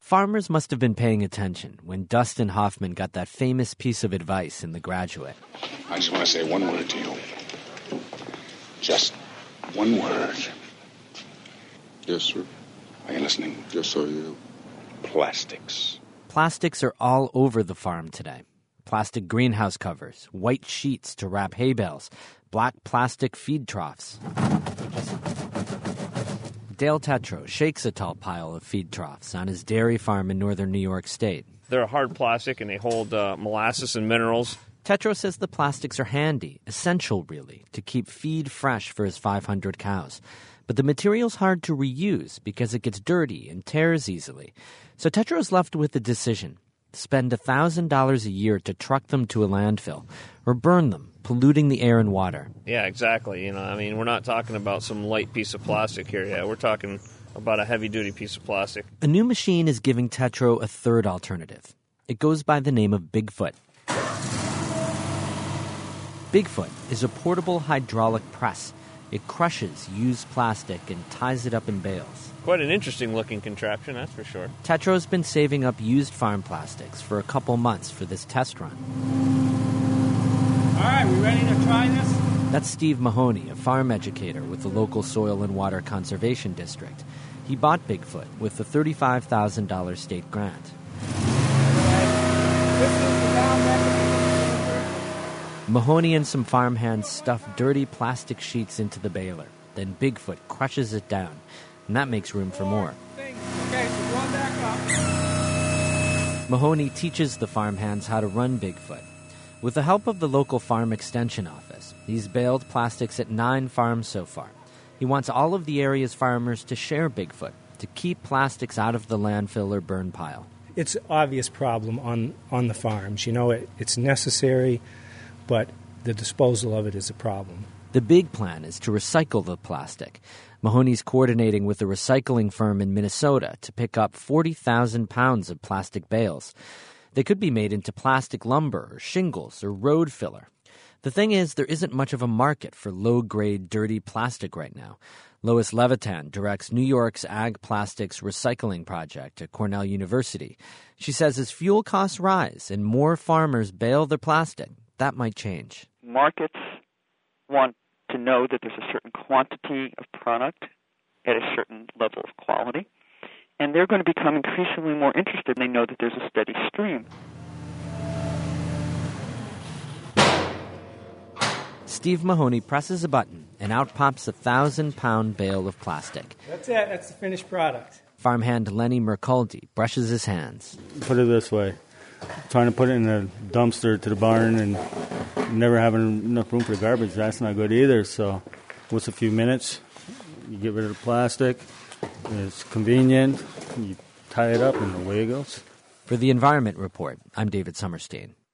Farmers must have been paying attention when Dustin Hoffman got that famous piece of advice in The Graduate. I just want to say one word to you. Just one word. Yes, sir. Are you listening? Yes, sir, yeah. Plastics. Plastics are all over the farm today. Plastic greenhouse covers, white sheets to wrap hay bales, black plastic feed troughs. Dale Tetreault shakes a tall pile of feed troughs on his dairy farm in northern New York State. They're a hard plastic and they hold molasses and minerals. Tetreault says the plastics are handy, essential really, to keep feed fresh for his 500 cows. But the material's hard to reuse because it gets dirty and tears easily. So Tetreault's left with the decision: spend $1,000 a year to truck them to a landfill or burn them, polluting the air and water. Yeah, exactly. We're not talking about some light piece of plastic here. Yeah, we're talking about a heavy-duty piece of plastic. A new machine is giving Tetreault a third alternative. It goes by the name of Bigfoot. Bigfoot is a portable hydraulic press. It crushes used plastic and ties it up in bales. Quite an interesting-looking contraption, that's for sure. Tetreault's been saving up used farm plastics for a couple months for this test run. All right, we ready to try this? That's Steve Mahoney, a farm educator with the local Soil and Water Conservation District. He bought Bigfoot with a $35,000 state grant. This is the valve mechanism. Mahoney and some farmhands stuff dirty plastic sheets into the baler. Then Bigfoot crushes it down, and that makes room for more. Okay, so going back up. Mahoney teaches the farmhands how to run Bigfoot. With the help of the local farm extension office, he's baled plastics at 9 farms so far. He wants all of the area's farmers to share Bigfoot, to keep plastics out of the landfill or burn pile. It's an obvious problem on the farms. It's necessary, but the disposal of it is a problem. The big plan is to recycle the plastic. Mahoney's coordinating with a recycling firm in Minnesota to pick up 40,000 pounds of plastic bales. They could be made into plastic lumber or shingles or road filler. The thing is, there isn't much of a market for low-grade, dirty plastic right now. Lois Levitan directs New York's Ag Plastics Recycling Project at Cornell University. She says as fuel costs rise and more farmers bale their plastic, that might change. Markets want to know that there's a certain quantity of product at a certain level of quality, and they're going to become increasingly more interested. They know that there's a steady stream. Steve Mahoney presses a button, and out pops a 1,000-pound bale of plastic. That's it. That's the finished product. Farmhand Lenny Mercaldi brushes his hands. Put it this way. Trying to put it in a dumpster to the barn and never having enough room for the garbage, that's not good either. So what's a few minutes? You get rid of the plastic. It's convenient. You tie it up and away it goes. For the Environment Report, I'm David Summerstein.